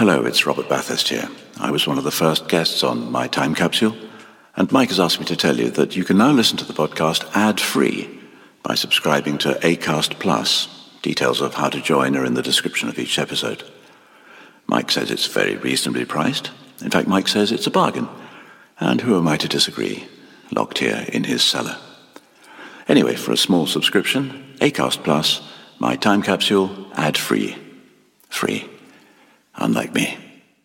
Hello, it's Robert Bathurst here. I was one of the first guests on My Time Capsule, and Mike has asked me to tell you that you can now listen to the podcast ad-free by subscribing to Acast Plus. Details of how to join are in the description of each episode. Mike says it's very reasonably priced. In fact, Mike says it's a bargain. And who am I to disagree? Locked here in his cellar. Anyway, for a small subscription, Acast Plus, My Time Capsule, ad-free. Free. Unlike me.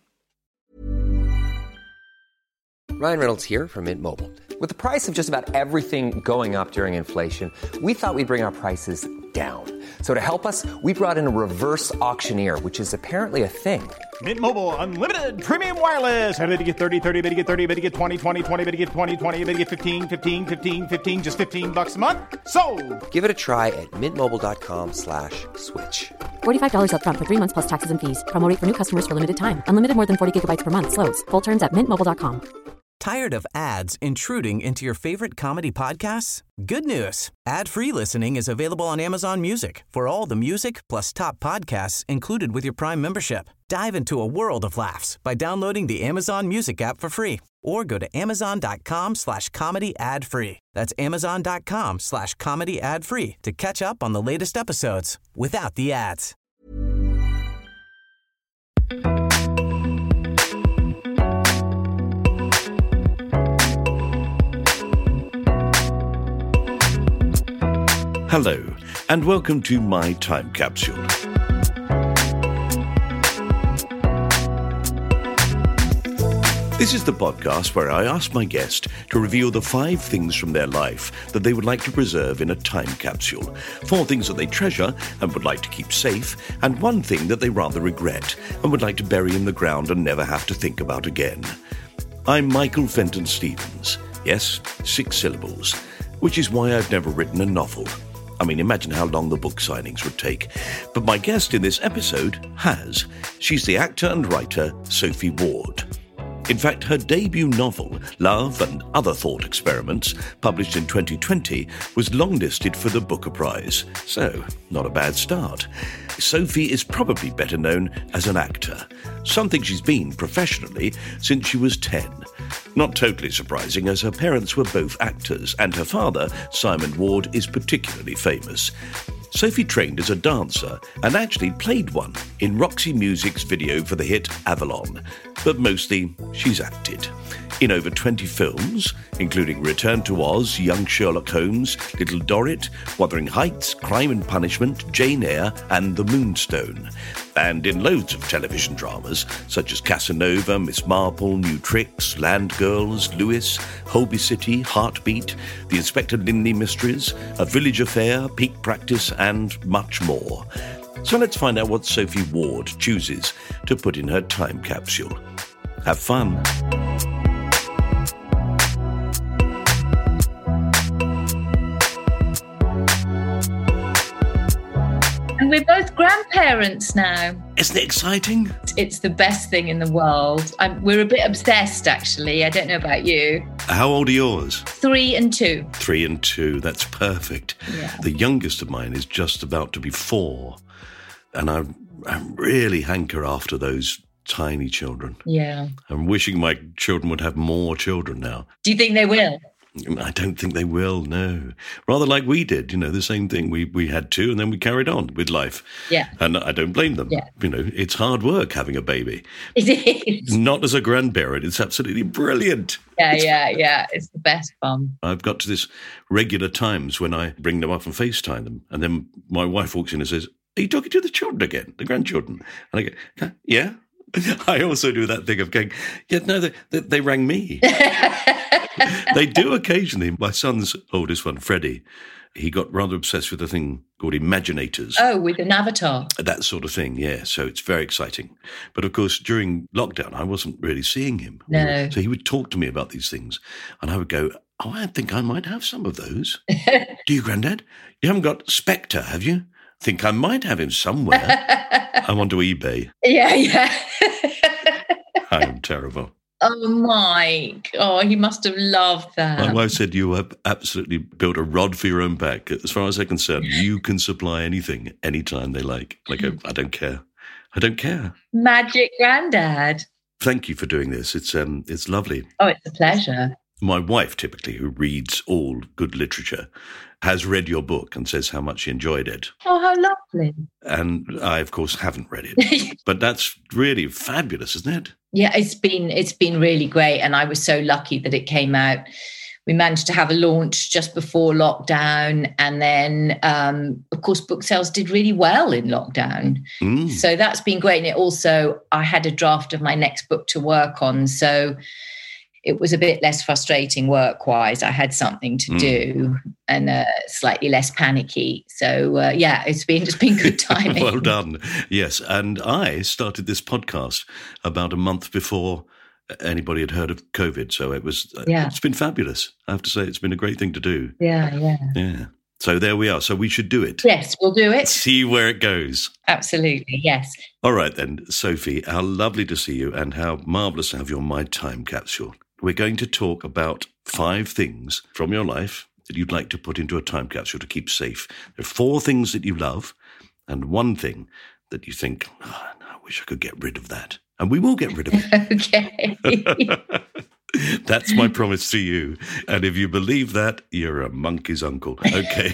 Ryan Reynolds here from Mint Mobile. With the price of just about everything going up during inflation, we thought we'd bring our prices down. So to help us, we brought in a reverse auctioneer, which is apparently a thing. Mint Mobile Unlimited Premium Wireless. How to get 30, 30, how to get 30, how to get 20, 20, 20, how to get 20, 20, how to get 15, 15, 15, 15, just $15 a month? Sold! Give it a try at mintmobile.com/switch. $45 up front for 3 months plus taxes and fees. Promo rate for new customers for limited time. Unlimited more than 40 gigabytes per month. Slows full terms at mintmobile.com. Tired of ads intruding into your favorite comedy podcasts? Good news. Ad-free listening is available on Amazon Music for all the music plus top podcasts included with your Prime membership. Dive into a world of laughs by downloading the Amazon Music app for free or go to amazon.com/comedy ad-free. That's amazon.com/comedy ad-free to catch up on the latest episodes without the ads. Hello, and welcome to My Time Capsule. This is the podcast where I ask my guest to reveal the 5 things from their life that they would like to preserve in a time capsule, 4 things that they treasure and would like to keep safe, and 1 thing that they rather regret and would like to bury in the ground and never have to think about again. I'm Michael Fenton Stevens. Yes, 6 syllables, which is why I've never written a novel. I mean, imagine how long the book signings would take. But my guest in this episode has. She's the actor and writer Sophie Ward. In fact, her debut novel, Love and Other Thought Experiments, published in 2020, was longlisted for the Booker Prize. So, not a bad start. Sophie is probably better known as an actor, something she's been professionally since she was 10. Not totally surprising, as her parents were both actors, and her father, Simon Ward, is particularly famous. Sophie trained as a dancer and actually played one in Roxy Music's video for the hit Avalon, but mostly she's acted in over 20 films, including Return to Oz, Young Sherlock Holmes, Little Dorrit, Wuthering Heights, Crime and Punishment, Jane Eyre, and The Moonstone, and in loads of television dramas such as Casanova, Miss Marple, New Tricks, Land Girls, Lewis, Holby City, Heartbeat, The Inspector Lynley Mysteries, A Village Affair, Peak Practice, and much more. So let's find out what Sophie Ward chooses to put in her time capsule. Have fun. And we're both grandparents now. Isn't it exciting? It's the best thing in the world. We're a bit obsessed, actually. I don't know about you. How old are yours? 3 and 2. 3 and 2, that's perfect. Yeah. The youngest of mine is just about to be 4, and I really hanker after those tiny children. Yeah. I'm wishing my children would have more children now. Do you think they will? I don't think they will, no. Rather like we did, the same thing. We had 2 and then we carried on with life. Yeah. And I don't blame them. Yeah. It's hard work having a baby. It is. Not as a grandparent. It's absolutely brilliant. Yeah. It's the best fun. I've got to this regular times when I bring them up and FaceTime them. And then my wife walks in and says, "Are you talking to the children again, the grandchildren?" And I go, "Yeah." I also do that thing of going, "Yeah, no, they rang me." They do occasionally. My son's oldest one, Freddie, he got rather obsessed with a thing called Imaginators. Oh, with an avatar. That sort of thing, yeah. So it's very exciting. But of course, during lockdown, I wasn't really seeing him. No. So he would talk to me about these things. And I would go, "Oh, I think I might have some of those." "Do you, Grandad? You haven't got Spectre, have you?" "Think I might have him somewhere." I'm onto eBay. Yeah. I am terrible. Oh, Mike. Oh, he must have loved that. My wife said, "You have absolutely built a rod for your own back. As far as they're concerned, you can supply anything, anytime they like." I go, "I don't care. I don't care. Magic Grandad. Thank you for doing this. It's lovely. Oh, it's a pleasure. My wife, typically, who reads all good literature, has read your book and says how much she enjoyed it. Oh, how lovely. And I, of course, haven't read it. But that's really fabulous, isn't it? Yeah, it's been really great. And I was so lucky that it came out. We managed to have a launch just before lockdown. And then, of course, book sales did really well in lockdown. So that's been great. And it also, I had a draft of my next book to work on. So it was a bit less frustrating work-wise. I had something to do and slightly less panicky. So, it's been good timing. Well done. Yes. And I started this podcast about a month before anybody had heard of COVID. So it's been fabulous. I have to say, it's been a great thing to do. Yeah. So there we are. So we should do it. Yes, we'll do it. See where it goes. Absolutely, yes. All right then, Sophie, how lovely to see you and how marvellous to have you on my time capsule. We're going to talk about 5 things from your life that you'd like to put into a time capsule to keep safe. There are 4 things that you love and 1 thing that you think, I wish I could get rid of that. And we will get rid of it. Okay. That's my promise to you. And if you believe that, you're a monkey's uncle. Okay.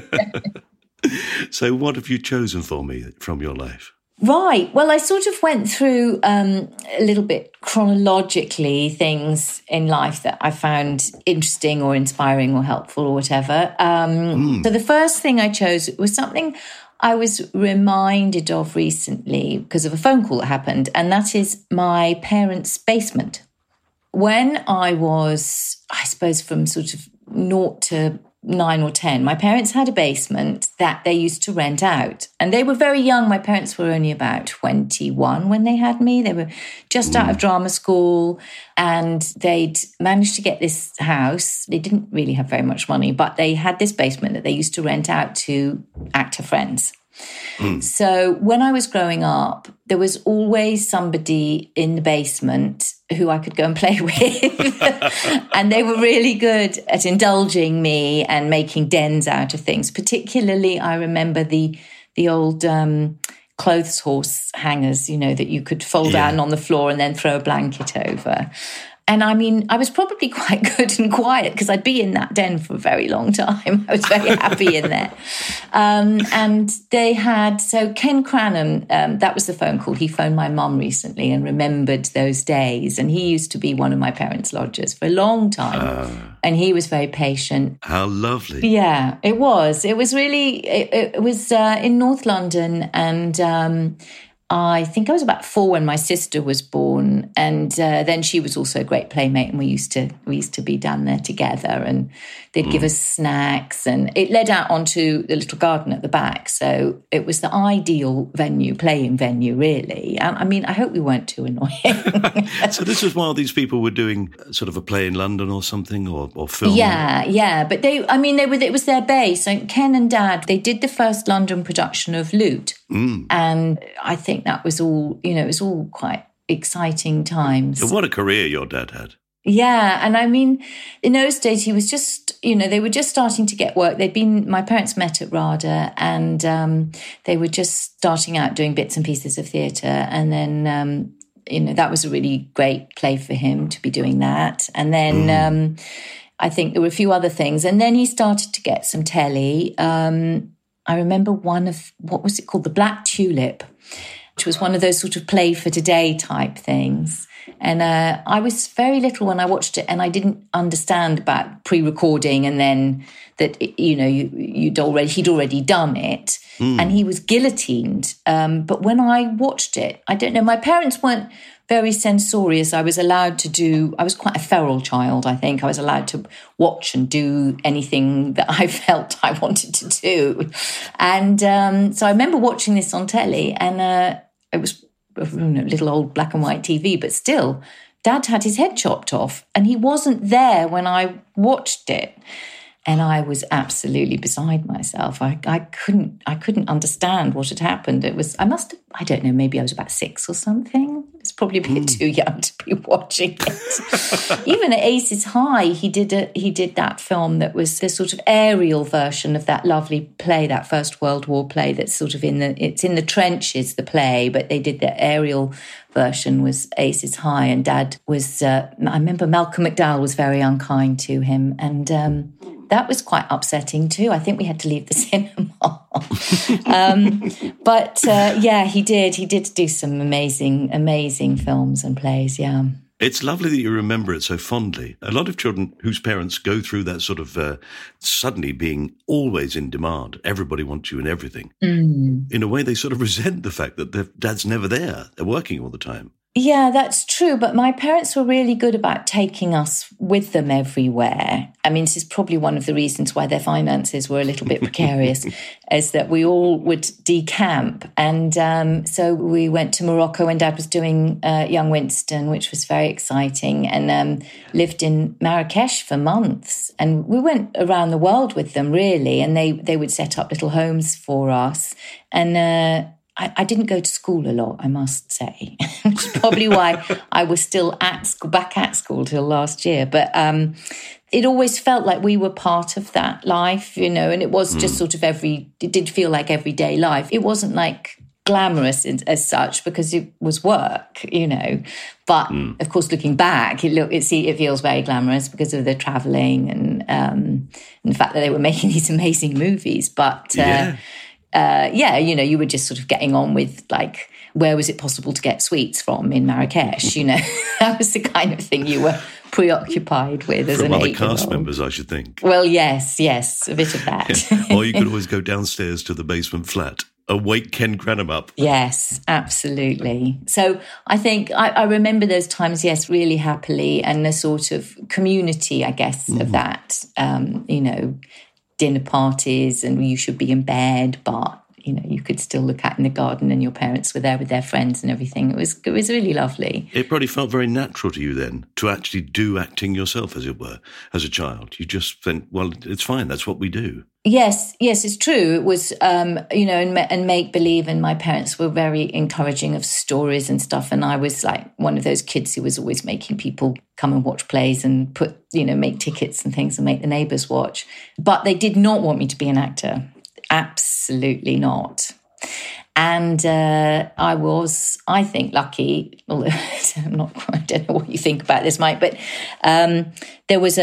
So what have you chosen for me from your life? Right. Well, I sort of went through a little bit chronologically things in life that I found interesting or inspiring or helpful or whatever. So the first thing I chose was something I was reminded of recently because of a phone call that happened, and that is my parents' basement. When I was, I suppose, from sort of 0 to 9 or 10, my parents had a basement that they used to rent out. And they were very young. My parents were only about 21 when they had me. They were just out of drama school and they'd managed to get this house. They didn't really have very much money, but they had this basement that they used to rent out to actor friends. So when I was growing up, there was always somebody in the basement who I could go and play with. And they were really good at indulging me and making dens out of things. Particularly, I remember the old clothes horse hangers, that you could fold down on the floor and then throw a blanket over. And I mean, I was probably quite good and quiet because I'd be in that den for a very long time. I was very happy in there. And they had, so Ken Cranham, that was the phone call. He phoned my mum recently and remembered those days. And he used to be one of my parents' lodgers for a long time. And he was very patient. How lovely. Yeah, it was. It was really, it was in North London and I think I was about 4 when my sister was born, and then she was also a great playmate, and we used to be down there together, and they'd give us snacks, and it led out onto the little garden at the back, so it was the ideal playing venue, really. I mean, I hope we weren't too annoying. So this was while these people were doing sort of a play in London or something, or film? Yeah, but it was their base. So Ken and Dad, they did the first London production of Loot, and I think that was all, it was all quite exciting times. So what a career your dad had. Yeah. And I mean, in those days, he was just, they were just starting to get work. My parents met at RADA and they were just starting out doing bits and pieces of theatre. And then, that was a really great play for him to be doing that. And then I think there were a few other things. And then he started to get some telly. I remember one of, what was it called? The Black Tulip, which was one of those sort of play for today type things. And I was very little when I watched it and I didn't understand about pre-recording and then that, he'd already done it and he was guillotined. But when I watched it, I don't know, my parents weren't very censorious. I was quite a feral child, I think. I was allowed to watch and do anything that I felt I wanted to do. And so I remember watching this on telly and it was a little old black and white TV, but still, Dad had his head chopped off and he wasn't there when I watched it. And I was absolutely beside myself. I couldn't understand what had happened. I don't know, maybe I was about 6 or something. It's probably a bit too young to be watching it. Even at Aces High, he did that film that was the sort of aerial version of that lovely play, that First World War play that's sort of it's in the trenches, the play, but they did the aerial version was Aces High, and Dad was, I remember Malcolm McDowell was very unkind to him, and that was quite upsetting too. I think we had to leave the cinema. But he did do some amazing films and plays, yeah. It's lovely that you remember it so fondly. A lot of children whose parents go through that sort of suddenly being always in demand, everybody wants you and everything. In a way, they sort of resent the fact that their dad's never there. They're working all the time. Yeah, that's true. But my parents were really good about taking us with them everywhere. I mean, this is probably one of the reasons why their finances were a little bit precarious, is that we all would decamp. And so we went to Morocco when Dad was doing Young Winston, which was very exciting, and lived in Marrakesh for months. And we went around the world with them, really, and they would set up little homes for us. And I didn't go to school a lot, I must say, which is probably why I was still back at school till last year. But it always felt like we were part of that life, and it was just sort of it did feel like everyday life. It wasn't like glamorous as such because it was work, But of course, looking back, it feels very glamorous because of the traveling and the fact that they were making these amazing movies. But you were just sort of getting on with, like, where was it possible to get sweets from in Marrakesh? That was the kind of thing you were preoccupied with as an 8-year-old. From other cast members, I should think. Well, yes, a bit of that. Or you could always go downstairs to the basement flat, wake Ken Cranham up. Yes, absolutely. So I think I remember those times, yes, really happily, and the sort of community, I guess, of that, dinner parties, and you should be in bed, but you could still look out in the garden, and your parents were there with their friends and everything. It was really lovely. It probably felt very natural to you then to actually do acting yourself, as it were, as a child. You just went, well, it's fine. That's what we do. Yes, it's true. It was, and make believe. And my parents were very encouraging of stories and stuff. And I was like one of those kids who was always making people come and watch plays and make tickets and things and make the neighbours watch. But they did not want me to be an actor. Absolutely not. And I was, I think, lucky, although I don't know what you think about this, Mike, but there was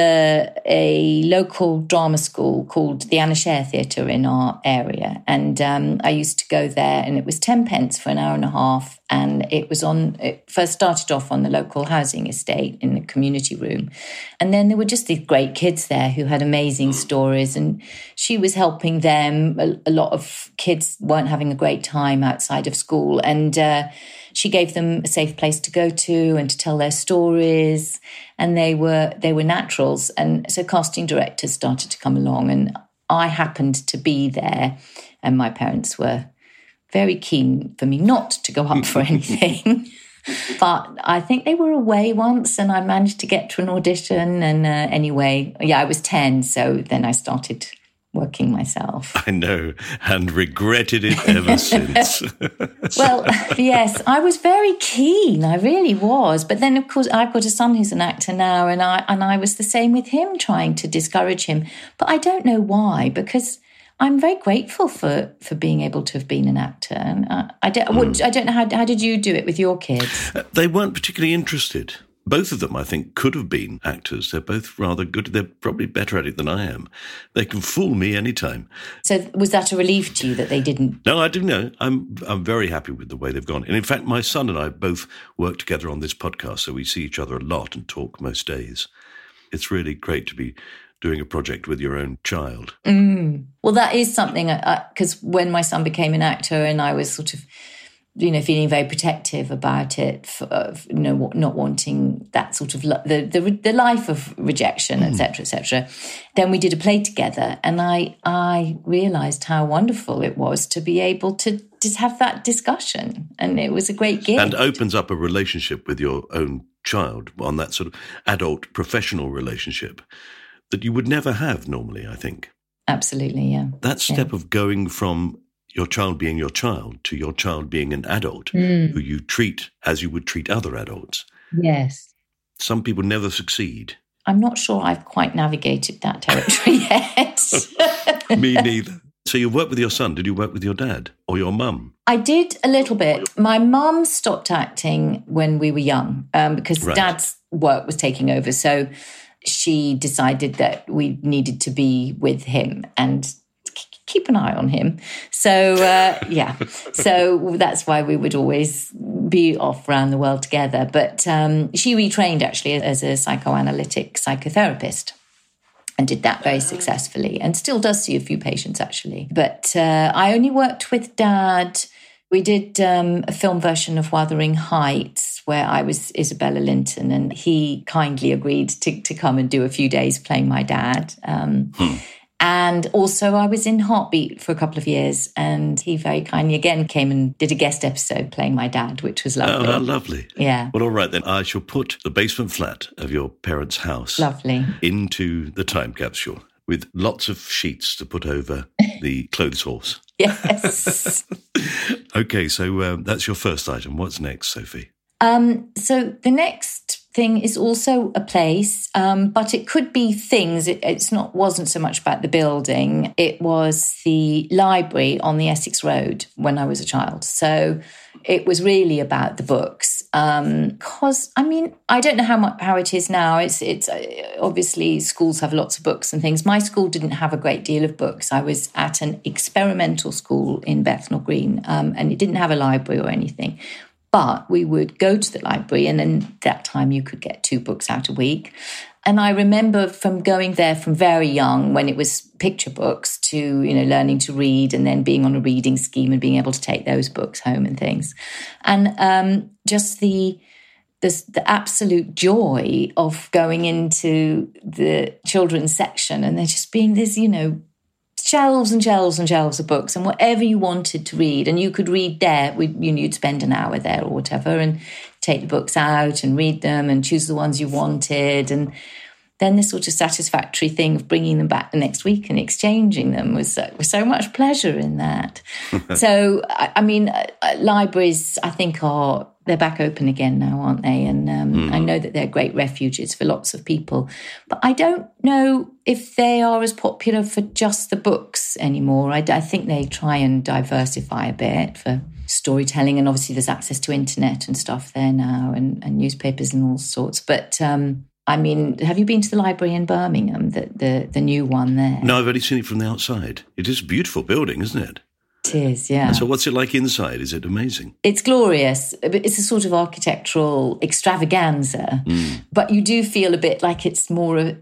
a local drama school called the Anna Scher Theatre in our area. And I used to go there, and it was 10 pence for an hour and a half. And it first started off on the local housing estate in the community room. And then there were just these great kids there who had amazing stories. And she was helping them. A lot of kids weren't having a great time outside of school. And she gave them a safe place to go to and to tell their stories. And they were naturals. And so casting directors started to come along. And I happened to be there. And my parents were very keen for me not to go up for anything. But I think they were away once and I managed to get to an audition. And anyway, I was 10. So then I started working myself. I know, and regretted it ever since. Well, yes, I was very keen. I really was. But then, of course, I've got a son who's an actor now, and I was the same with him, trying to discourage him. But I don't know why, because I'm very grateful for being able to have been an actor. And I don't know, how did you do it with your kids? They weren't particularly interested. Both of them, I think, could have been actors. They're both rather good. They're probably better at it than I am. They can fool me anytime. So was that a relief to you that they didn't? No, I do know. I'm very happy with the way they've gone. And in fact, my son and I both work together on this podcast, so we see each other a lot and talk most days. It's really great to be doing a project with your own child. Well, that is something, because when my son became an actor and I was sort of, feeling very protective about it, not wanting that sort of the life of rejection, etc., then we did a play together, and I realised how wonderful it was to be able to just have that discussion, and it was a great gift. And opens up a relationship with your own child on that sort of adult professional relationship that you would never have normally, I think. Absolutely, yeah. That step of going from your child being your child to your child being an adult who you treat as you would treat other adults. Yes. Some people never succeed. I'm not sure I've quite navigated that territory yet. Me neither. So you worked with your son. Did you work with your dad or your mum? I did a little bit. My mum stopped acting when we were young because Dad's work was taking over. So she decided that we needed to be with him and keep an eye on him. So, so that's why we would always be off around the world together. But she retrained actually as a psychoanalytic psychotherapist and did that very successfully and still does see a few patients actually. But I only worked with Dad. We did a film version of Wuthering Heights where I was Isabella Linton and he kindly agreed to come and do a few days playing my dad. And also I was in Heartbeat for a couple of years and he very kindly again came and did a guest episode playing my dad, which was lovely. Oh, how lovely. Yeah. Well, all right then. I shall put the basement flat of your parents' house into the time capsule with lots of sheets to put over the clothes horse. Yes. Okay, so that's your first item. What's next, Sophie? So the next thing is also a place, but it could be things. Wasn't so much about the building. It was the library on the Essex Road when I was a child. So it was really about the books. Because I don't know how it is now. It's obviously schools have lots of books and things. My school didn't have a great deal of books. I was at an experimental school in Bethnal Green, and it didn't have a library or anything. But we would go to the library and then that time you could get 2 books out a week. And I remember from going there from very young when it was picture books to, learning to read and then being on a reading scheme and being able to take those books home and things. And just the absolute joy of going into the children's section and there just being this, shelves and shelves and shelves of books and whatever you wanted to read. And you could read there. You'd spend an hour there or whatever and take the books out and read them and choose the ones you wanted. And then this sort of satisfactory thing of bringing them back the next week and exchanging them was so much pleasure in that. So, libraries, I think, they're back open again now, aren't they? And I know that they're great refuges for lots of people. But I don't know if they are as popular for just the books anymore. I think they try and diversify a bit for storytelling. And obviously there's access to internet and stuff there now and newspapers and all sorts. But have you been to the library in Birmingham, the new one there? No, I've only seen it from the outside. It is a beautiful building, isn't it? It is, yeah. And so what's it like inside? Is it amazing? It's glorious. It's a sort of architectural extravaganza. But you do feel a bit like it's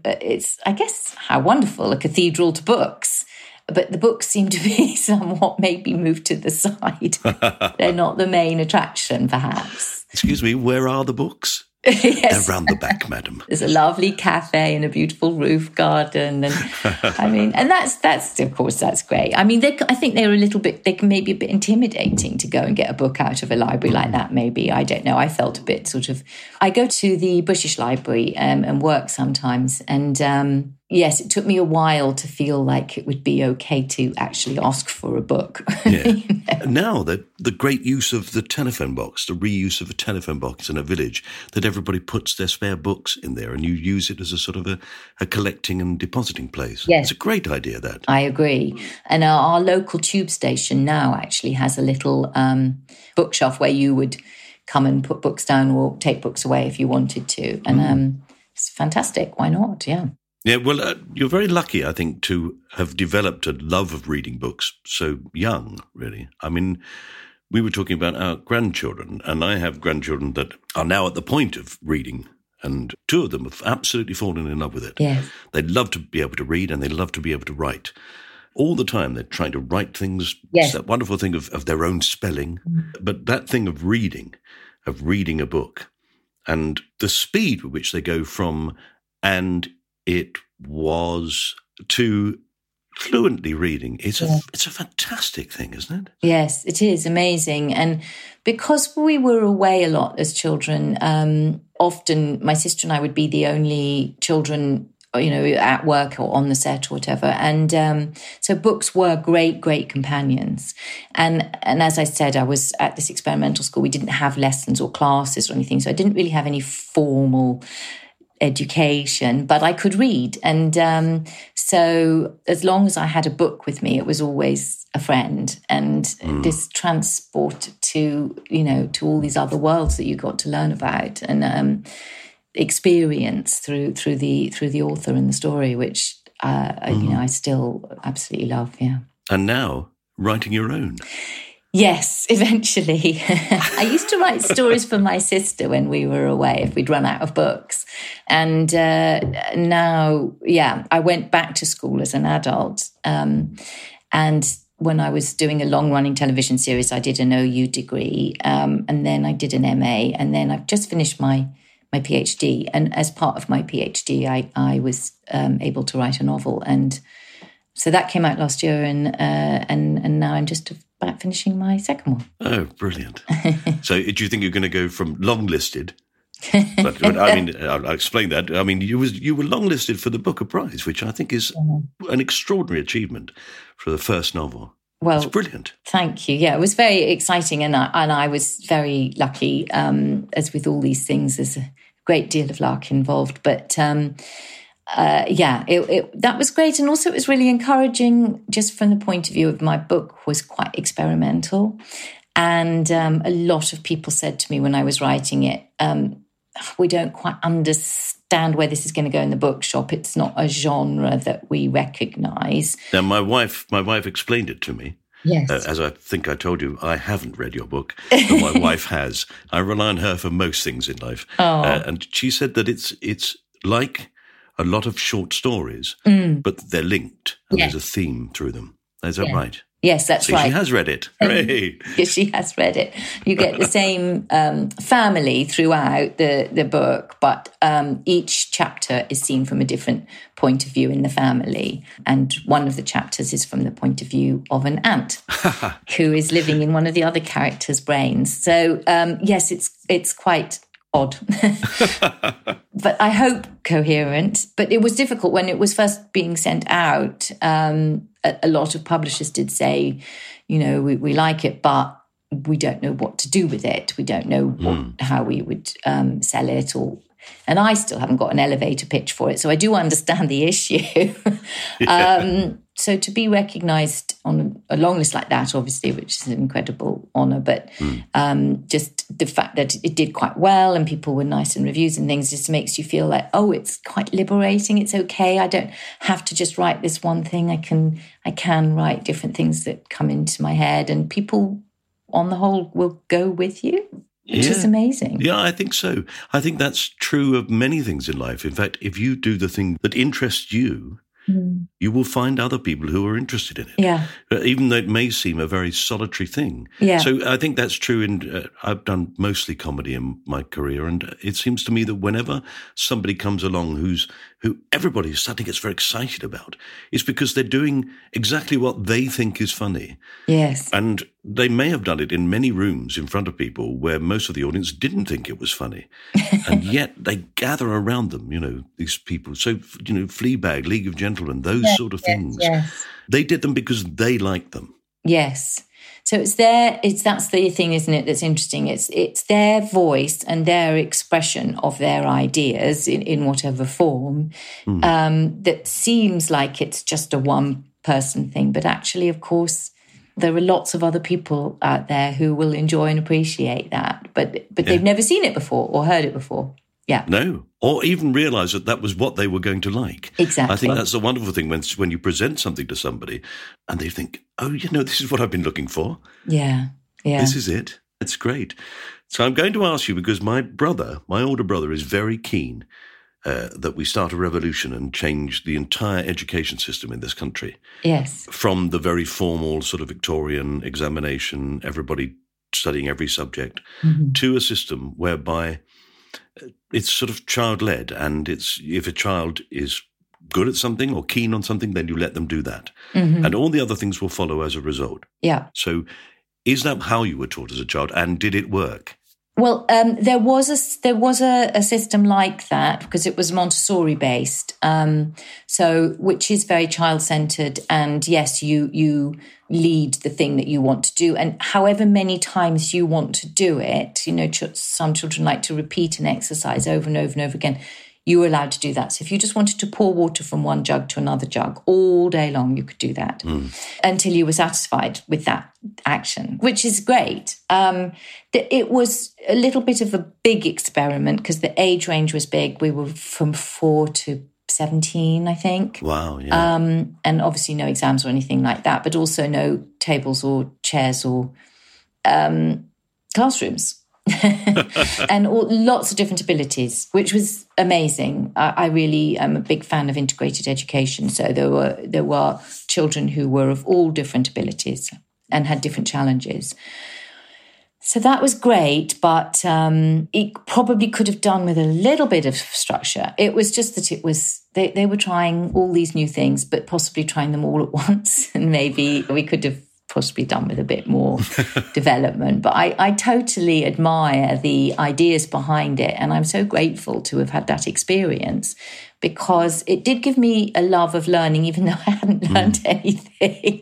I guess, how wonderful, a cathedral to books. But the books seem to be somewhat maybe moved to the side. They're not the main attraction, perhaps. Excuse me, where are the books? Yes. They're round the back, madam. There's a lovely cafe and a beautiful roof garden, and and that's of course that's great. I think they're they can maybe a bit intimidating to go and get a book out of a library like that. Maybe, I don't know. I felt a bit I go to the British Library and work sometimes, and yes, it took me a while to feel like it would be okay to actually ask for a book. Yeah. Now, the great use of the telephone box, the reuse of a telephone box in a village, that everybody puts their spare books in there and you use it as a sort of a collecting and depositing place. Yes. It's a great idea, that. I agree. And our local tube station now actually has a little bookshelf where you would come and put books down or take books away if you wanted to. And it's fantastic. Why not? Yeah. Yeah, well, you're very lucky, I think, to have developed a love of reading books so young, really. We were talking about our grandchildren, and I have grandchildren that are now at the point of reading, and 2 of them have absolutely fallen in love with it. Yes. They love to be able to read, and they love to be able to write. All the time they're trying to write things. Yes. It's that wonderful thing of their own spelling. But that thing of reading a book, and the speed with which they go from and it was to fluently reading. It's a fantastic thing, isn't it? Yes, it is amazing. And because we were away a lot as children, often my sister and I would be the only children at work or on the set or whatever. And so books were great companions. And as I said, I was at this experimental school. We didn't have lessons or classes or anything. So I didn't really have any formal education, but I could read. And so as long as I had a book with me, it was always a friend. And this transport to all these other worlds that you got to learn about and experience through the author and the story, which I still absolutely love. Yeah. And now writing your own. Yes, eventually. I used to write stories for my sister when we were away, if we'd run out of books. And now, I went back to school as an adult. And when I was doing a long-running television series, I did an OU degree, and then I did an MA, and then I've just finished my PhD. And as part of my PhD, I was able to write a novel. And so that came out last year, and now I'm just about finishing my second one. Oh, brilliant. So do you think you're going to go from long-listed? But I mean, I'll explain that. I mean, you were long-listed for the Booker Prize, which I think is an extraordinary achievement for the first novel. Well, it's brilliant. Thank you. Yeah, it was very exciting, and I was very lucky. As with all these things, there's a great deal of luck involved. But that was great. And also it was really encouraging just from the point of view of my book was quite experimental. And a lot of people said to me when I was writing it, we don't quite understand where this is going to go in the bookshop. It's not a genre that we recognise. Now, my wife explained it to me. Yes. As I think I told you, I haven't read your book, but my wife has. I rely on her for most things in life. And she said that it's like a lot of short stories, but they're linked and there's a theme through them. Is that right? Yes, that's right. She has read it. Hooray! Yes, she has read it. You get the same family throughout the book, but each chapter is seen from a different point of view in the family. And one of the chapters is from the point of view of an ant who is living in one of the other characters' brains. So, yes, it's quite odd, but I hope coherent. But it was difficult when it was first being sent out. A lot of publishers did say, we like it, but we don't know what to do with it. We don't know how we would sell it, and I still haven't got an elevator pitch for it. So I do understand the issue. So to be recognised on a long list like that, obviously, which is an incredible honour, but just the fact that it did quite well and people were nice in reviews and things just makes you feel like, it's quite liberating. It's okay. I don't have to just write this one thing. I can write different things that come into my head, and people, on the whole, will go with you. Which is amazing. Yeah, I think so. I think that's true of many things in life. In fact, if you do the thing that interests you, you will find other people who are interested in it. Yeah. Even though it may seem a very solitary thing. Yeah. So I think that's true. And I've done mostly comedy in my career. And it seems to me that whenever somebody comes along who everybody suddenly gets very excited about, it's because they're doing exactly what they think is funny. Yes. And they may have done it in many rooms in front of people where most of the audience didn't think it was funny. And yet they gather around them, these people. So, Fleabag, League of Gentlemen, those sort of things. Yes. They did them because they liked them. Yes. So that's the thing, isn't it, that's interesting. It's their voice and their expression of their ideas in whatever form that seems like it's just a one-person thing. But actually, of course, there are lots of other people out there who will enjoy and appreciate that. But they've never seen it before or heard it before. Yeah. No. Or even realise that was what they were going to like. Exactly. I think that's the wonderful thing when you present something to somebody and they think, this is what I've been looking for. Yeah. Yeah. This is it. It's great. So I'm going to ask you, because my older brother, is very keen that we start a revolution and change the entire education system in this country. Yes. From the very formal sort of Victorian examination, everybody studying every subject, to a system whereby it's sort of child-led, and if a child is good at something or keen on something, then you let them do that. And all the other things will follow as a result. Yeah. So is that how you were taught as a child, and did it work? Well, there was a system like that because it was Montessori based, so which is very child centered. And yes, you lead the thing that you want to do, and however many times you want to do it. Some children like to repeat an exercise over and over and over again. You were allowed to do that. So if you just wanted to pour water from one jug to another jug all day long, you could do that until you were satisfied with that action, which is great. It was a little bit of a big experiment because the age range was big. We were from 4 to 17, I think. Wow, yeah. And obviously no exams or anything like that, but also no tables or chairs or classrooms. And lots of different abilities, which was amazing. I really am a big fan of integrated education. So there were children who were of all different abilities and had different challenges. So that was great, but it probably could have done with a little bit of structure. It was just that they were trying all these new things, but possibly trying them all at once. And maybe we could have possibly done with a bit more development. But I totally admire the ideas behind it. And I'm so grateful to have had that experience because it did give me a love of learning, even though I hadn't learned anything.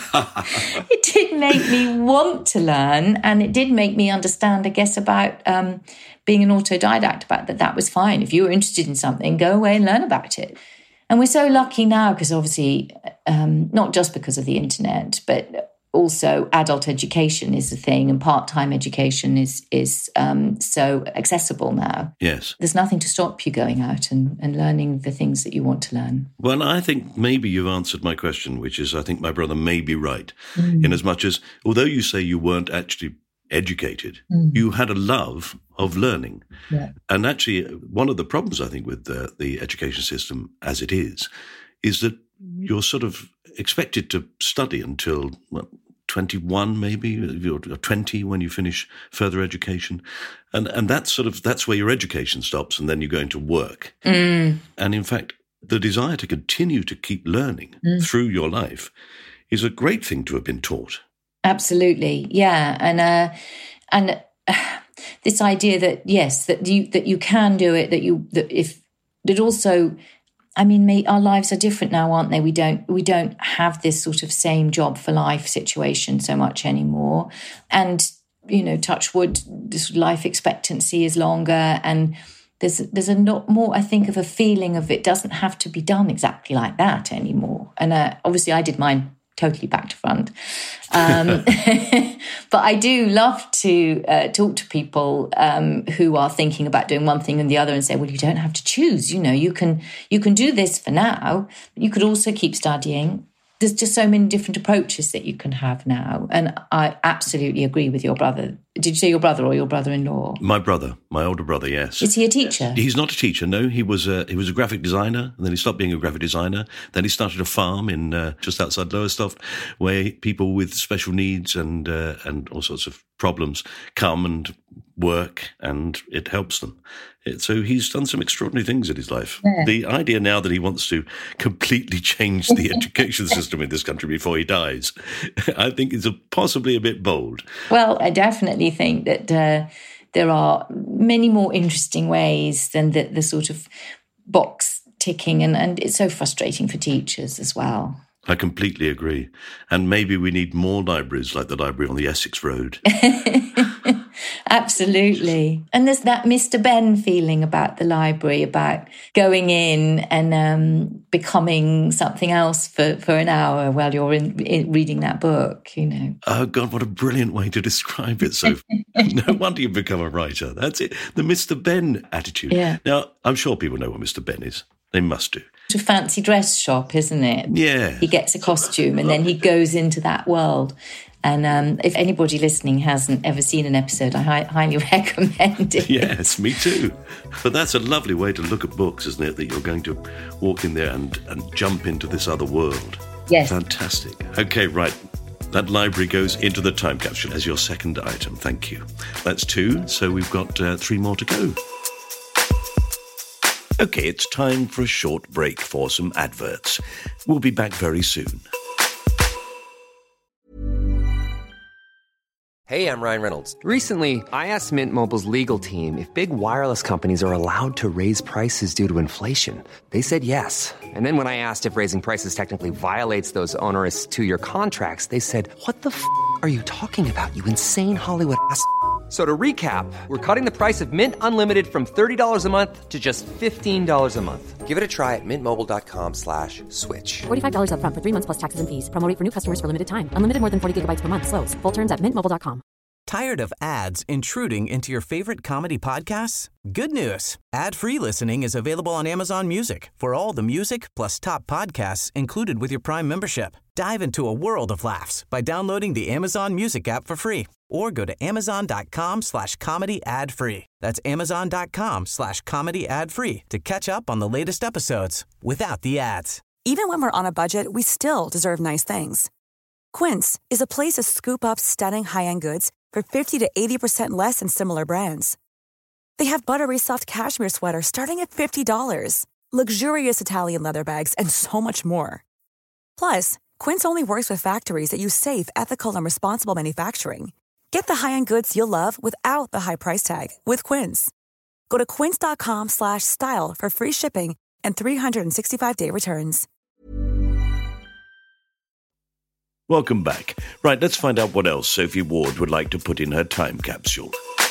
It did make me want to learn. And it did make me understand, I guess, about being an autodidact, about that was fine. If you were interested in something, go away and learn about it. And we're so lucky now because obviously, not just because of the internet, but also adult education is a thing and part-time education is so accessible now. Yes. There's nothing to stop you going out and learning the things that you want to learn. Well, I think maybe you've answered my question, which is I think my brother may be right, in as much as, although you say you weren't actually educated, you had a love of learning. Yeah. And actually, one of the problems, I think, with the education system as it is that you're sort of expected to study until 21, maybe, you're 20 when you finish further education. And that's where your education stops, and then you go into work. And in fact, the desire to continue to keep learning through your life is a great thing to have been taught. Absolutely, yeah, and this idea that yes, that you can do it, that also, I mean, our lives are different now, aren't they? We don't have this sort of same job for life situation so much anymore, and touch wood, this life expectancy is longer, and there's a lot more, I think, of a feeling of it doesn't have to be done exactly like that anymore. And obviously, I did mine totally back to front. But I do love to talk to people who are thinking about doing one thing and the other and say, well, you don't have to choose. You can do this for now. You could also keep studying. There's just so many different approaches that you can have now. And I absolutely agree with your brother. Did you say your brother or your brother-in-law? My brother, my older brother, yes. Is he a teacher? He's not a teacher, no. He was a graphic designer, and then he stopped being a graphic designer. Then he started a farm in just outside Lowestoft, where people with special needs and all sorts of problems come and work, and it helps them. So he's done some extraordinary things in his life. Yeah. The idea now that he wants to completely change the education system in this country before he dies, I think is possibly a bit bold. Well, I definitely think that there are many more interesting ways than the sort of box ticking, and it's so frustrating for teachers as well. I completely agree. And maybe we need more libraries like the library on the Essex Road. Absolutely. And there's that Mr. Ben feeling about the library, about going in and becoming something else for an hour while you're reading that book, Oh, God, what a brilliant way to describe it, Sophie. No wonder you've become a writer. That's it. The Mr. Ben attitude. Yeah. Now, I'm sure people know what Mr. Ben is. They must do. It's a fancy dress shop, isn't it? Yeah. He gets a costume and then he goes into that world. And if anybody listening hasn't ever seen an episode, I highly recommend it. Yes, me too. But that's a lovely way to look at books, isn't it? That you're going to walk in there and jump into this other world. Yes. Fantastic. Okay, right. That library goes into the time capsule as your second item. Thank you. That's 2, so we've got 3 more to go. Okay, it's time for a short break for some adverts. We'll be back very soon. Hey, I'm Ryan Reynolds. Recently, I asked Mint Mobile's legal team if big wireless companies are allowed to raise prices due to inflation. They said yes. And then when I asked if raising prices technically violates those onerous 2-year contracts, they said, "What the f*** are you talking about, you insane Hollywood ass?" So to recap, we're cutting the price of Mint Unlimited from $30 a month to just $15 a month. Give it a try at mintmobile.com/switch. $45 up front for 3 months plus taxes and fees. Promo rate for new customers for limited time. Unlimited more than 40 gigabytes per month. Slows full terms at mintmobile.com. Tired of ads intruding into your favorite comedy podcasts? Good news. Ad-free listening is available on Amazon Music for all the music plus top podcasts included with your Prime membership. Dive into a world of laughs by downloading the Amazon Music app for free or go to amazon.com/comedy ad-free. That's amazon.com/comedy ad-free to catch up on the latest episodes without the ads. Even when we're on a budget, we still deserve nice things. Quince is a place to scoop up stunning high-end goods for 50 to 80% less than similar brands. They have buttery soft cashmere sweaters starting at $50, luxurious Italian leather bags, and so much more. Plus, Quince only works with factories that use safe, ethical, and responsible manufacturing. Get the high-end goods you'll love without the high price tag with Quince. Go to quince.com/style for free shipping and 365-day returns. Welcome back. Right, let's find out what else Sophie Ward would like to put in her time capsule.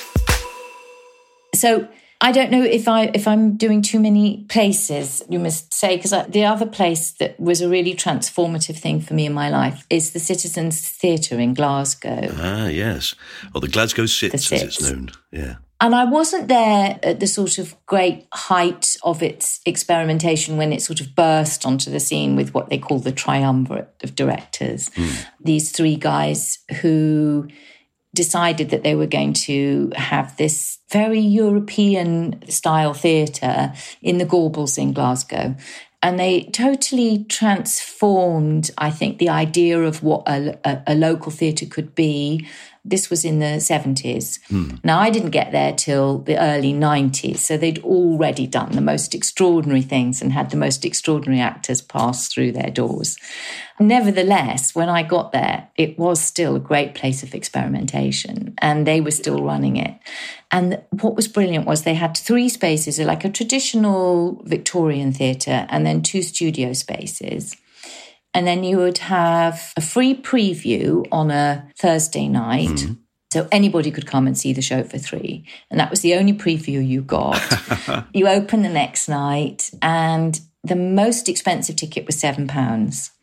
So I don't know if I'm doing too many places, you must say, because the other place that was a really transformative thing for me in my life is the Citizens Theatre in Glasgow. Ah, yes. Or the Glasgow Sits, as it's known. Yeah. And I wasn't there at the sort of great height of its experimentation when it sort of burst onto the scene with what they call the triumvirate of directors. These 3 guys who decided that they were going to have this very European-style theatre in the Gorbals in Glasgow. And they totally transformed, I think, the idea of what a local theatre could be. This was in the 70s. Now, I didn't get there till the early 90s, so they'd already done the most extraordinary things and had the most extraordinary actors pass through their doors. Nevertheless, when I got there, it was still a great place of experimentation, and they were still running it. And what was brilliant was they had 3 spaces, like a traditional Victorian theatre, and then 2 studio spaces. And then you would have a free preview on a Thursday night. So anybody could come and see the show for 3. And that was the only preview you got. You open the next night, and the most expensive ticket was £7.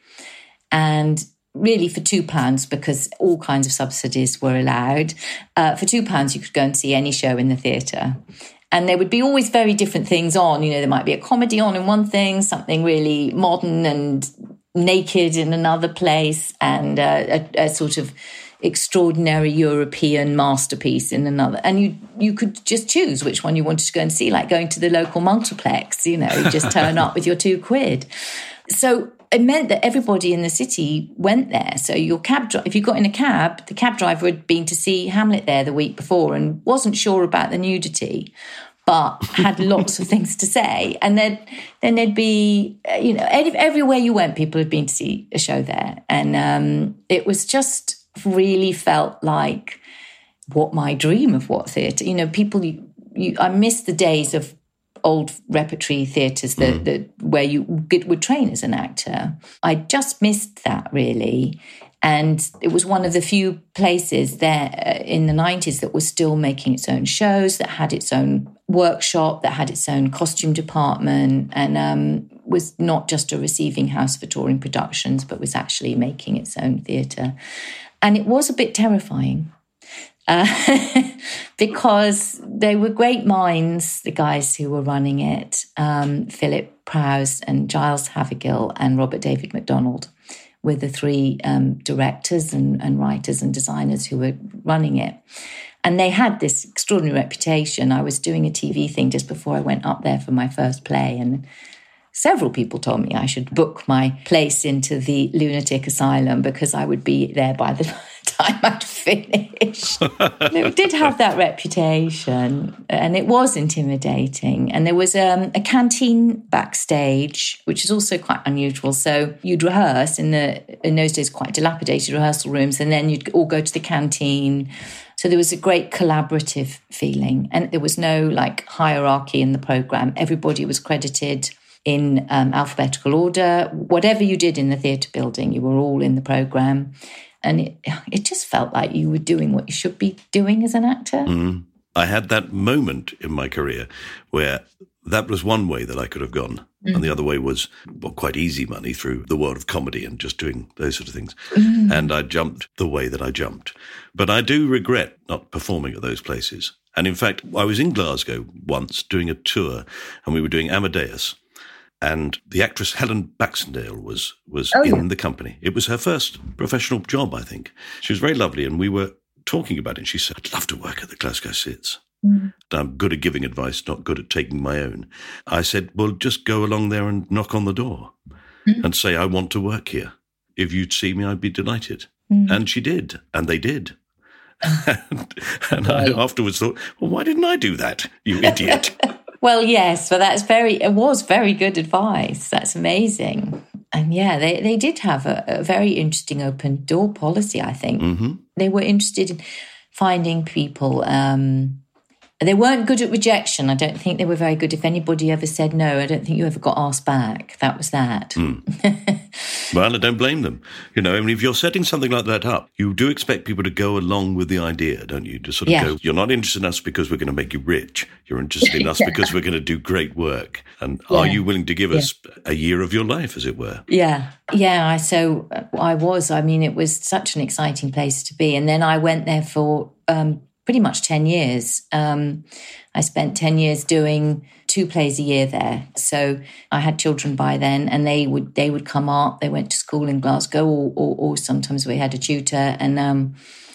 And really for £2, because all kinds of subsidies were allowed, for £2 you could go and see any show in the theatre. And there would be always very different things on. You know, there might be a comedy on in one thing, something really modern and naked in another place, and a sort of extraordinary European masterpiece in another. And you could just choose which one you wanted to go and see, like going to the local multiplex, you know, you just turn up with your £2. So it meant that everybody in the city went there. So your if you got in a cab, the cab driver had been to see Hamlet there the week before and wasn't sure about the nudity, but had lots of things to say. And then there'd be, you know, everywhere you went, people had been to see a show there. And it was just really felt like my dream of what theatre. You know, people, I miss the days of old repertory theatres where you would train as an actor. I just missed that, really. And it was one of the few places there in the 90s that was still making its own shows, that had its own workshop, that had its own costume department, and was not just a receiving house for touring productions, but was actually making its own theatre. And it was a bit terrifying. Because they were great minds, the guys who were running it, Philip Prowse and Giles Havergill and Robert David MacDonald were the 3 directors and writers and designers who were running it. And they had this extraordinary reputation. I was doing a TV thing just before I went up there for my first play, and several people told me I should book my place into the lunatic asylum because I would be there by the time I'd finished. It did have that reputation, and it was intimidating. And there was a canteen backstage, which is also quite unusual. So you'd rehearse in those days, quite dilapidated rehearsal rooms, and then you'd all go to the canteen. So there was a great collaborative feeling, and there was no like hierarchy in the programme. Everybody was credited in alphabetical order. Whatever you did in the theatre building, you were all in the programme. And it just felt like you were doing what you should be doing as an actor. Mm. I had that moment in my career where that was one way that I could have gone. Mm. And the other way was quite easy money through the world of comedy and just doing those sort of things. Mm. And I jumped the way that I jumped. But I do regret not performing at those places. And in fact, I was in Glasgow once doing a tour, and we were doing Amadeus. And the actress Helen Baxendale was in the company. It was her first professional job, I think. She was very lovely, and we were talking about it. And she said, "I'd love to work at the Glasgow Cits. Mm. I'm good at giving advice, not good at taking my own." I said, "Well, just go along there and knock on the door and say, I want to work here. If you'd see me, I'd be delighted." Mm. And she did, and they did. and I afterwards thought, well, why didn't I do that, you idiot? Well, yes, but it was very good advice. That's amazing. And yeah, they did have a very interesting open door policy, I think. Mm-hmm. They were interested in finding people. They weren't good at rejection. I don't think they were very good. If anybody ever said no, I don't think you ever got asked back. That was that. Mm. Well, I don't blame them. You know, I mean, if you're setting something like that up, you do expect people to go along with the idea, don't you? To sort of go, you're not interested in us because we're going to make you rich. You're interested in us because we're going to do great work. And are you willing to give us a year of your life, as it were? Yeah. Yeah, I was. I mean, it was such an exciting place to be. And then I went there for pretty much 10 years. I spent 10 years doing 2 plays a year there. So I had children by then, and they would come up. They went to school in Glasgow, or sometimes we had a tutor. And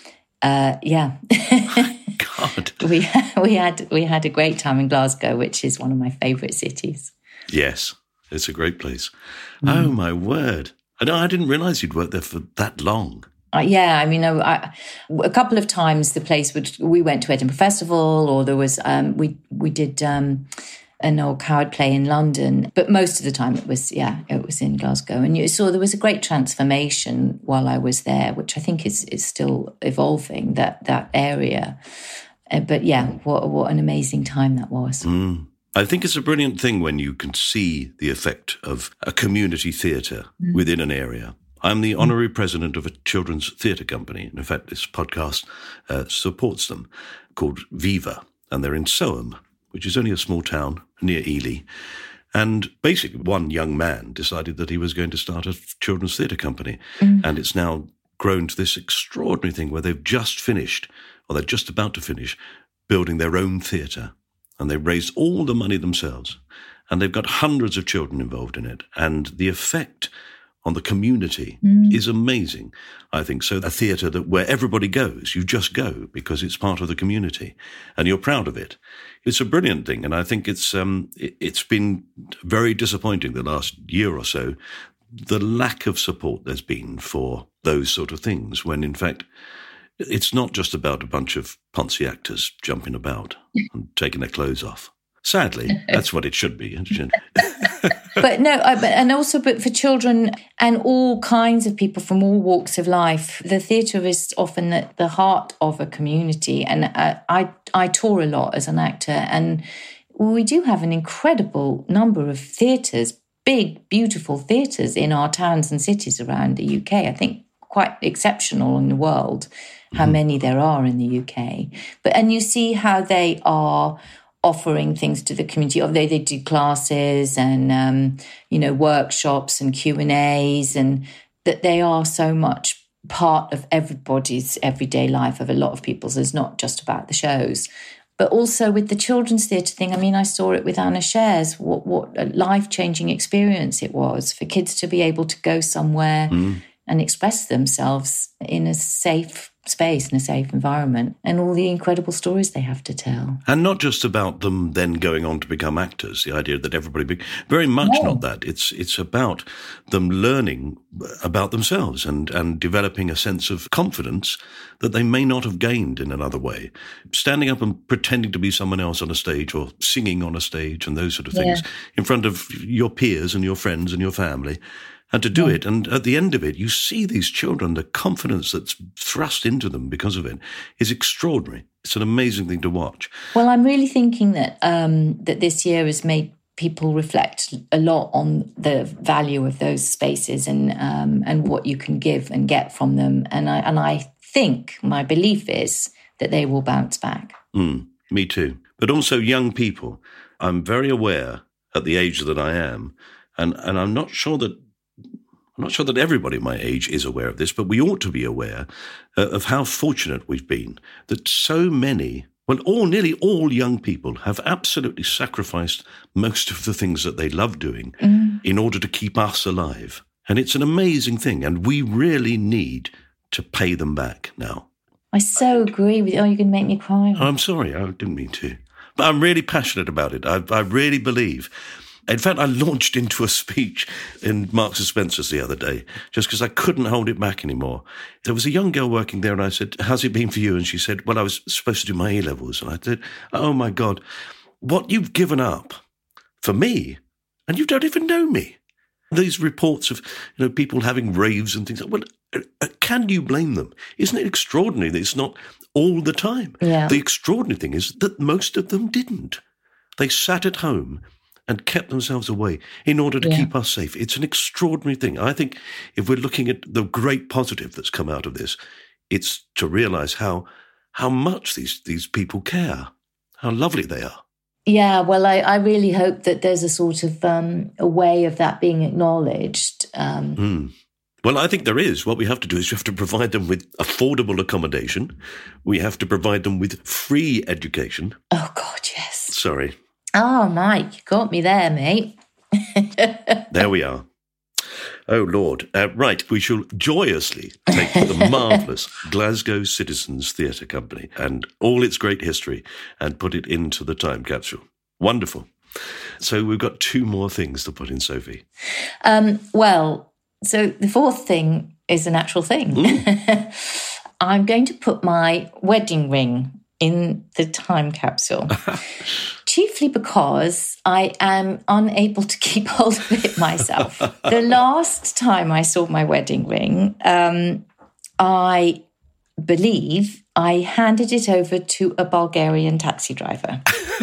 God, we had a great time in Glasgow, which is one of my favourite cities. Yes, it's a great place. Mm. Oh my word! I didn't realise you'd worked there for that long. Yeah, I mean, a couple of times we went to Edinburgh Festival, or there was, we did an old Coward play in London, but most of the time it was in Glasgow. And you saw there was a great transformation while I was there, which I think is still evolving, that area. But yeah, what an amazing time that was. Mm. I think it's a brilliant thing when you can see the effect of a community theatre within an area. I'm the honorary president of a children's theatre company. And in fact, this podcast supports them, called Viva. And they're in Soham, which is only a small town near Ely. And basically, one young man decided that he was going to start a children's theatre company. Mm. And it's now grown to this extraordinary thing where they've just finished, or they're just about to finish, building their own theatre. And they've raised all the money themselves. And they've got hundreds of children involved in it. And the effect on the community is amazing, I think. So a theatre where everybody goes, you just go because it's part of the community and you're proud of it. It's a brilliant thing. And I think it's been very disappointing the last year or so, the lack of support there's been for those sort of things, when in fact it's not just about a bunch of poncy actors jumping about and taking their clothes off. Sadly, that's what it should be. But for children and all kinds of people from all walks of life, the theatre is often the heart of a community. And I tour a lot as an actor, and we do have an incredible number of theatres, big, beautiful theatres in our towns and cities around the UK. I think quite exceptional in the world how many there are in the UK. And you see how they are offering things to the community. They do classes and, workshops and Q&As, and that they are so much part of everybody's everyday life, of a lot of people's. It's not just about the shows. But also with the children's theatre thing, I mean, I saw it with Anna Shares, what a life-changing experience it was for kids to be able to go somewhere and express themselves in a safe space and a safe environment, and all the incredible stories they have to tell. And not just about them then going on to become actors, the idea that everybody, very much not that. It's about them learning about themselves and developing a sense of confidence that they may not have gained in another way. Standing up and pretending to be someone else on a stage, or singing on a stage and those sort of things in front of your peers and your friends and your family. And to do it, and at the end of it, you see these children, the confidence that's thrust into them because of it is extraordinary. It's an amazing thing to watch. Well, I'm really thinking that that this year has made people reflect a lot on the value of those spaces and what you can give and get from them. And I think my belief is that they will bounce back. Me too. But also young people. I'm very aware at the age that I am, and I'm not sure that everybody my age is aware of this, but we ought to be aware of how fortunate we've been that so many, nearly all young people have absolutely sacrificed most of the things that they love doing in order to keep us alive. And it's an amazing thing, and we really need to pay them back now. I so agree with you. Oh, you're going to make me cry. I'm sorry, I didn't mean to. But I'm really passionate about it. I really believe. In fact, I launched into a speech in Marks and Spencer's the other day, just because I couldn't hold it back anymore. There was a young girl working there, and I said, "How's it been for you?" And she said, "Well, I was supposed to do my A-levels." And I said, "Oh, my God, what you've given up for me, and you don't even know me." These reports of people having raves and things. Well, can you blame them? Isn't it extraordinary that it's not all the time? Yeah. The extraordinary thing is that most of them didn't. They sat at home and kept themselves away in order to keep us safe. It's an extraordinary thing. I think if we're looking at the great positive that's come out of this, it's to realise how much these people care, how lovely they are. Yeah, well, I really hope that there's a sort of a way of that being acknowledged. Well, I think there is. What we have to do is we have to provide them with affordable accommodation. We have to provide them with free education. Oh, God, yes. Sorry. Oh, Mike, you got me there, mate. There we are. Oh, Lord. Right, we shall joyously take the marvellous Glasgow Citizens Theatre Company and all its great history and put it into the time capsule. Wonderful. So we've got 2 more things to put in, Sophie. Well, so the 4th thing is an actual thing. I'm going to put my wedding ring in the time capsule. Chiefly because I am unable to keep hold of it myself. The last time I saw my wedding ring, I believe I handed it over to a Bulgarian taxi driver.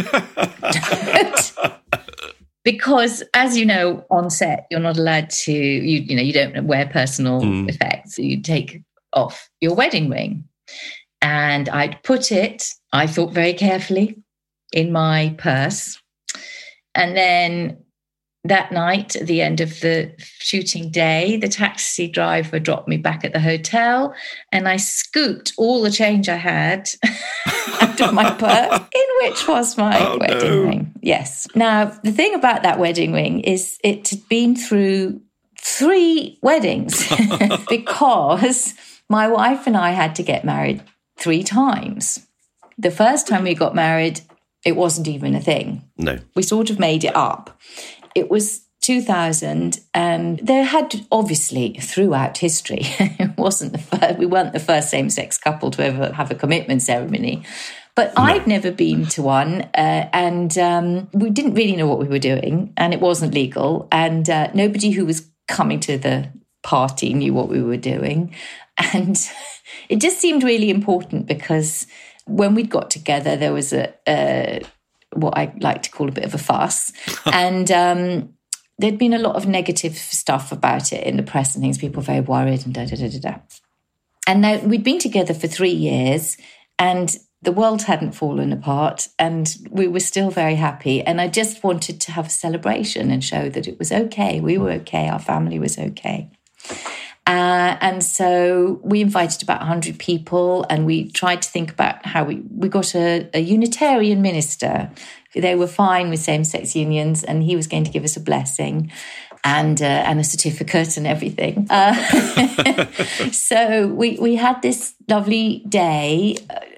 Because, as you know, on set, you're not allowed to, you don't wear personal effects. So you take off your wedding ring. And I'd put it, I thought very carefully, in my purse. And then that night, at the end of the shooting day, the taxi driver dropped me back at the hotel, and I scooped all the change I had out of my purse, in which was my wedding ring. Yes. Now, the thing about that wedding ring is it had been through 3 weddings because my wife and I had to get married 3 times. The first time we got married, it wasn't even a thing. No. We sort of made it up. It was 2000, and there had obviously throughout history, we weren't the first same-sex couple to ever have a commitment ceremony. But no. I'd never been to one, and we didn't really know what we were doing, and it wasn't legal, and nobody who was coming to the party knew what we were doing. And it just seemed really important because when we'd got together, there was what I like to call a bit of a fuss. And there'd been a lot of negative stuff about it in the press and things, people very worried and da-da-da-da-da. And now we'd been together for 3 years and the world hadn't fallen apart and we were still very happy. And I just wanted to have a celebration and show that it was okay. We were okay. Our family was okay. And so we invited about 100 people and we tried to think about how we got a Unitarian minister. They were fine with same-sex unions and he was going to give us a blessing. and a certificate and everything. So we had this lovely day.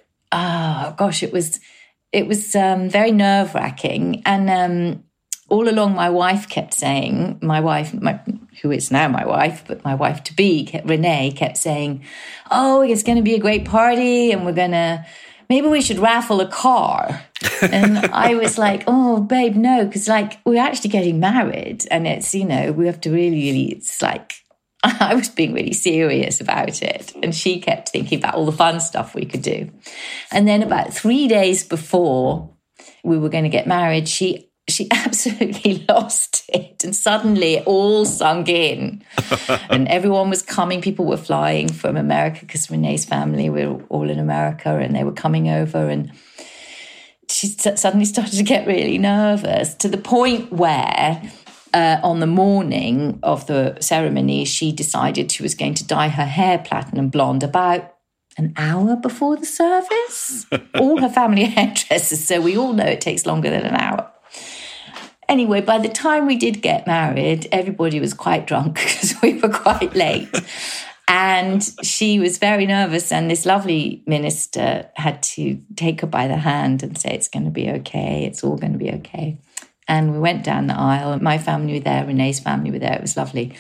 It was very nerve-wracking. And all along, my wife kept saying, who is now my wife, but my wife-to-be, Renee, kept saying, oh, it's going to be a great party, and maybe we should raffle a car. And I was like, oh, babe, no, because we're actually getting married, and it's, we have to really, it's like, I was being really serious about it. And she kept thinking about all the fun stuff we could do. And then about 3 days before we were going to get married, she absolutely lost it. And suddenly it all sunk in. And everyone was coming. People were flying from America because Renee's family were all in America, and they were coming over. And she suddenly started to get really nervous, to the point where on the morning of the ceremony, she decided she was going to dye her hair platinum blonde about an hour before the service. All her family hairdressers, so we all know it takes longer than an hour. Anyway, by the time we did get married, everybody was quite drunk because we were quite late. And she was very nervous, and this lovely minister had to take her by the hand and say, it's going to be okay, it's all going to be okay. And we went down the aisle, and my family were there, Renee's family were there. It was lovely.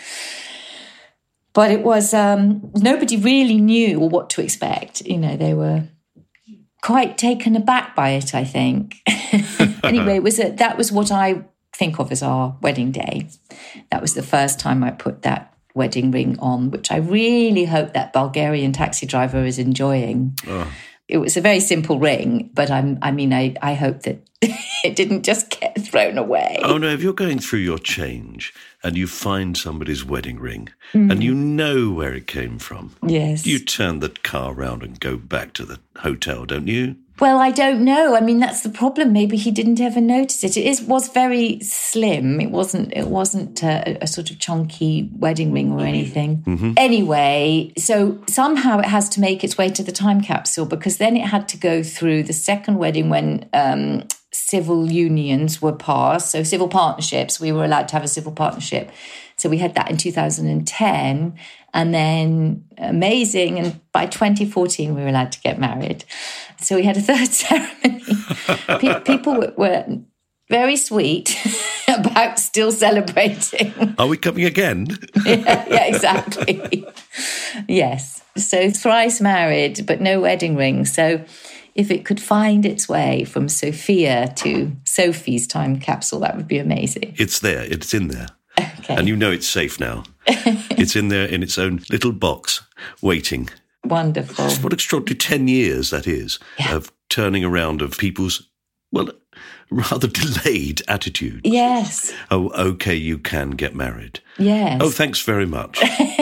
But it was, nobody really knew what to expect. They were quite taken aback by it, I think. Anyway, that was what I think of as our wedding day. That was the first time I put that wedding ring on, which I really hope that Bulgarian taxi driver is enjoying. Oh. It was a very simple ring, but I hope that it didn't just get thrown away. Oh, no, if you're going through your change and you find somebody's wedding ring and you know where it came from, yes, you turn the car round and go back to the hotel, don't you? Well, I don't know. That's the problem. Maybe he didn't ever notice it. It was very slim. It wasn't a sort of chunky wedding ring or anything. Mm-hmm. Anyway, so somehow it has to make its way to the time capsule, because then it had to go through the second wedding when civil unions were passed. So civil partnerships, we were allowed to have a civil partnership. So we had that in 2010. And then amazing. And by 2014, we were allowed to get married. So we had a third ceremony. People were very sweet about still celebrating. Are we coming again? Yeah, exactly. Yes. So thrice married, but no wedding ring. So if it could find its way from Sophia to Sophie's time capsule, that would be amazing. It's there. It's in there. Okay. And it's safe now. It's in there in its own little box, waiting. Wonderful. What extraordinary 10 years that is of turning around of people's, rather delayed attitude. Yes. Oh, okay, you can get married. Yes. Oh, thanks very much.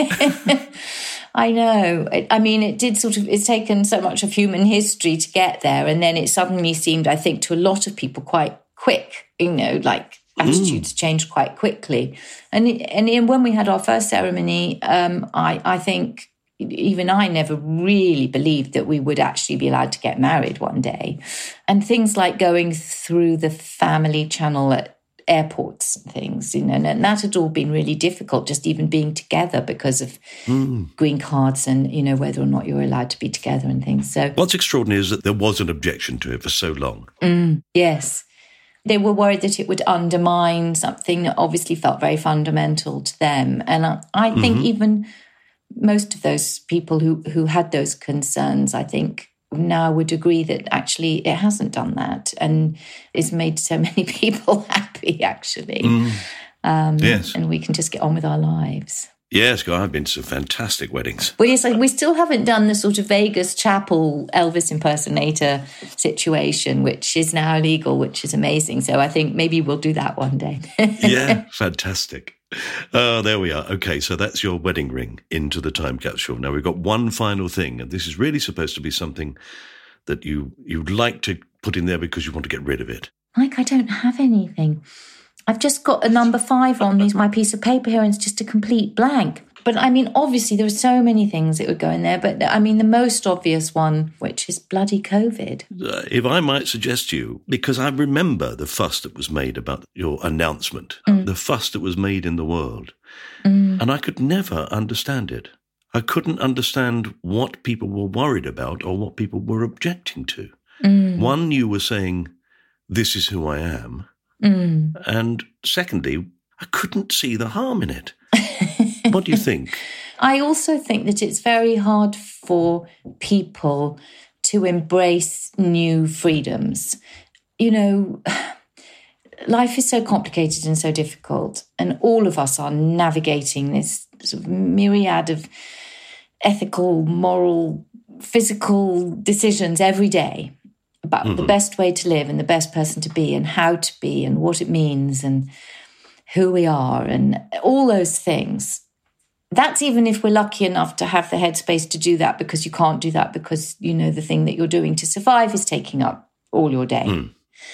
I know. It's taken so much of human history to get there. And then it suddenly seemed, I think, to a lot of people quite quick, attitudes changed quite quickly. And when we had our first ceremony, I think even I never really believed that we would actually be allowed to get married one day. And things like going through the family channel at airports and things, and that had all been really difficult, just even being together because of green cards and, whether or not you were allowed to be together and things. So what's extraordinary is that there was an objection to it for so long. Yes. They were worried that it would undermine something that obviously felt very fundamental to them. And I think even most of those people who had those concerns, I think now would agree that actually it hasn't done that and it's made so many people happy, actually. Yes. And we can just get on with our lives. Yes, I've been to some fantastic weddings. Well, yes, we still haven't done the sort of Vegas chapel Elvis impersonator situation, which is now illegal, which is amazing. So I think maybe we'll do that one day. Yeah, fantastic. There we are. Okay, so that's your wedding ring into the time capsule. Now we've got one final thing, and this is really supposed to be something that you'd like to put in there because you want to get rid of it. Mike, I don't have anything. I've just got a number 5 on my piece of paper here, and it's just a complete blank. But I mean, obviously, there are so many things that would go in there. But I mean, the most obvious one, which is bloody COVID. If I might suggest to you, because I remember the fuss that was made about your announcement, the fuss that was made in the world. And I could never understand it. I couldn't understand what people were worried about or what people were objecting to. One, you were saying, this is who I am. And secondly, I couldn't see the harm in it. What do you think? I also think that it's very hard for people to embrace new freedoms. You know, life is so complicated and so difficult, and all of us are navigating this sort of myriad of ethical, moral, physical decisions every day about the best way to live and the best person to be and how to be and what it means and who we are and all those things. That's even if we're lucky enough to have the headspace to do that, because you can't do that because, you know, the thing that you're doing to survive is taking up all your day.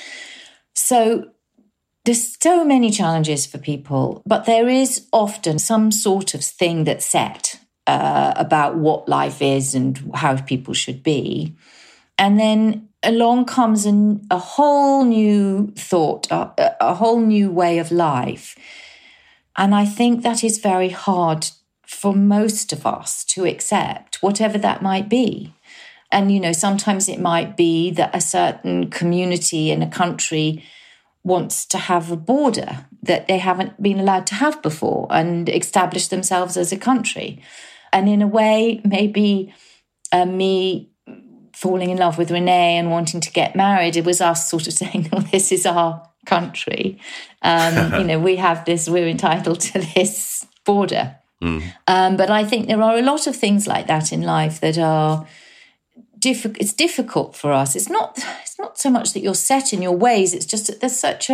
So there's so many challenges for people, but there is often some sort of thing that's set about what life is and how people should be. And then along comes a whole new thought, a whole new way of life. And I think that is very hard for most of us to accept, whatever that might be. And, you know, sometimes it might be that a certain community in a country wants to have a border that they haven't been allowed to have before and establish themselves as a country. And in a way, maybe me falling in love with Renee and wanting to get married, it was us sort of saying, well, this is our country. You know, we have this, we're entitled to this border. But I think there are a lot of things like that in life that are it's difficult for us. It's not so much that you're set in your ways. It's just that there's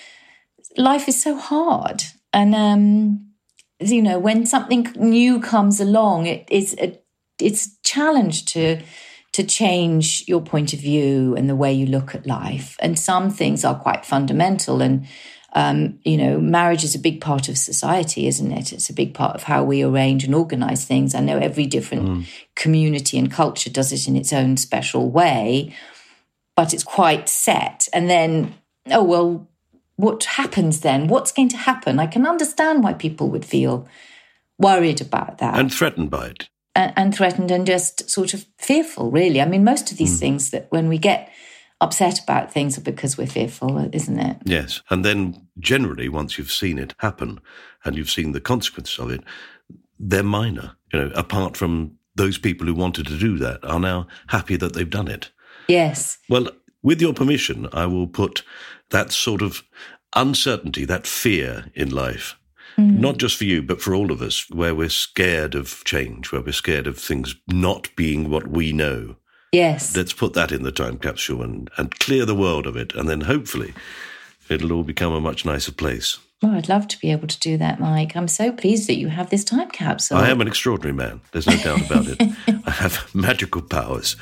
life is so hard. And, you know, when something new comes along, it's a challenge to change your point of view and the way you look at life. And some things are quite fundamental. And, you know, marriage is a big part of society, isn't it? It's a big part of how we arrange and organise things. I know every different community and culture does it in its own special way, but it's quite set. And then, oh, well, what happens then? What's going to happen? I can understand why people would feel worried about that. And threatened by it. And threatened and just sort of fearful, really. I mean, most of these things that when we get upset about things are because we're fearful, isn't it? Yes. And then generally, once you've seen it happen and you've seen the consequences of it, they're minor. You know, apart from those people who wanted to do that are now happy that they've done it. Yes. Well, with your permission, I will put that sort of uncertainty, that fear in life, not just for you, but for all of us, where we're scared of change, where we're scared of things not being what we know. Yes. Let's put that in the time capsule and clear the world of it. And then hopefully it'll all become a much nicer place. Well, I'd love to be able to do that, Mike. I'm so pleased that you have this time capsule. I am an extraordinary man. There's no doubt about it. I have magical powers.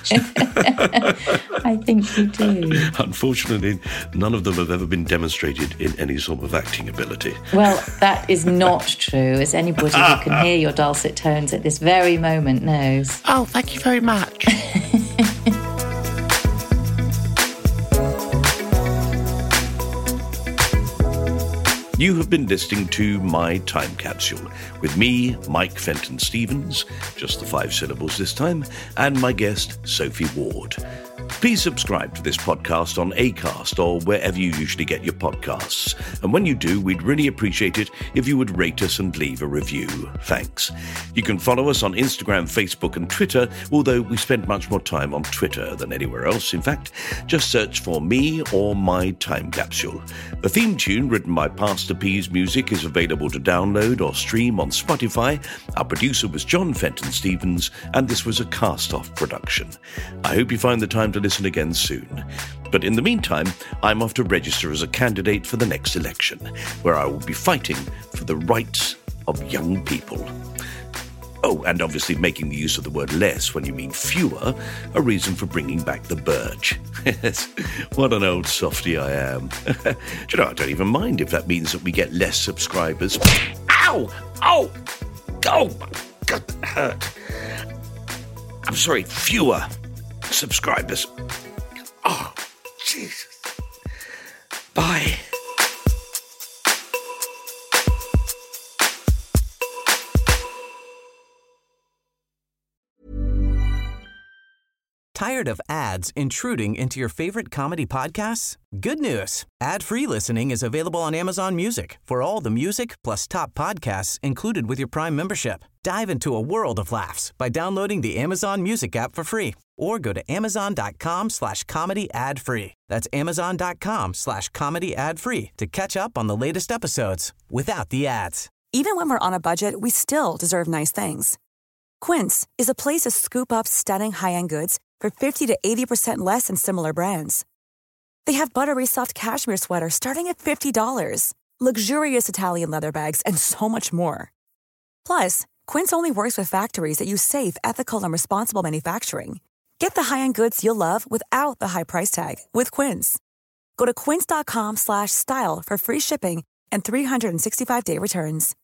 I think you do. Unfortunately, none of them have ever been demonstrated in any sort of acting ability. Well, that is not true, as anybody who can hear your dulcet tones at this very moment knows. Oh, thank you very much. You have been listening to My Time Capsule with me, Mike Fenton Stevens, just the 5 syllables this time, and my guest, Sophie Ward. Please subscribe to this podcast on Acast or wherever you usually get your podcasts. And when you do, we'd really appreciate it if you would rate us and leave a review. Thanks. You can follow us on Instagram, Facebook and Twitter, although we spend much more time on Twitter than anywhere else. In fact, just search for me or My Time Capsule. The theme tune written by Pastor P's Music is available to download or stream on Spotify. Our producer was John Fenton Stevens, and this was a cast-off production. I hope you find the time to listen again soon. But in the meantime, I'm off to register as a candidate for the next election, where I will be fighting for the rights of young people. Oh, and obviously making the use of the word less when you mean fewer, a reason for bringing back the Birch. Yes, what an old softy I am. Do you know, I don't even mind if that means that we get less subscribers. Ow! Oh! Oh, my God, that hurt. I'm sorry, fewer subscribers. Oh, Jesus. Bye. Tired of ads intruding into your favorite comedy podcasts? Good news. Ad-free listening is available on Amazon Music for all the music plus top podcasts included with your Prime membership. Dive into a world of laughs by downloading the Amazon Music app for free or go to amazon.com/comedy ad-free. That's amazon.com/comedy ad-free to catch up on the latest episodes without the ads. Even when we're on a budget, we still deserve nice things. Quince is a place to scoop up stunning high-end goods for 50 to 80% less than similar brands. They have buttery soft cashmere sweaters starting at $50, luxurious Italian leather bags, and so much more. Plus, Quince only works with factories that use safe, ethical, and responsible manufacturing. Get the high-end goods you'll love without the high price tag with Quince. Go to quince.com/style for free shipping and 365-day returns.